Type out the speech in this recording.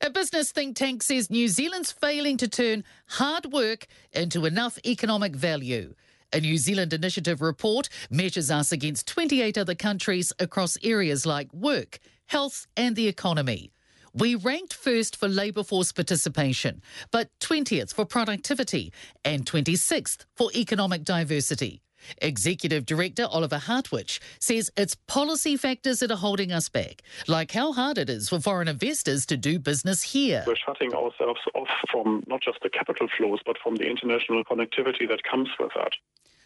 A business think tank says New Zealand's failing to turn hard work into enough economic value. A New Zealand Initiative report measures us against 28 other countries across areas like work, health and the economy. We ranked first for labour force participation, but 20th for productivity and 26th for economic diversity. Executive Director Oliver Hartwich says it's policy factors that are holding us back, like how hard it is for foreign investors to do business here. We're shutting ourselves off from not just the capital flows, but from the international connectivity that comes with that.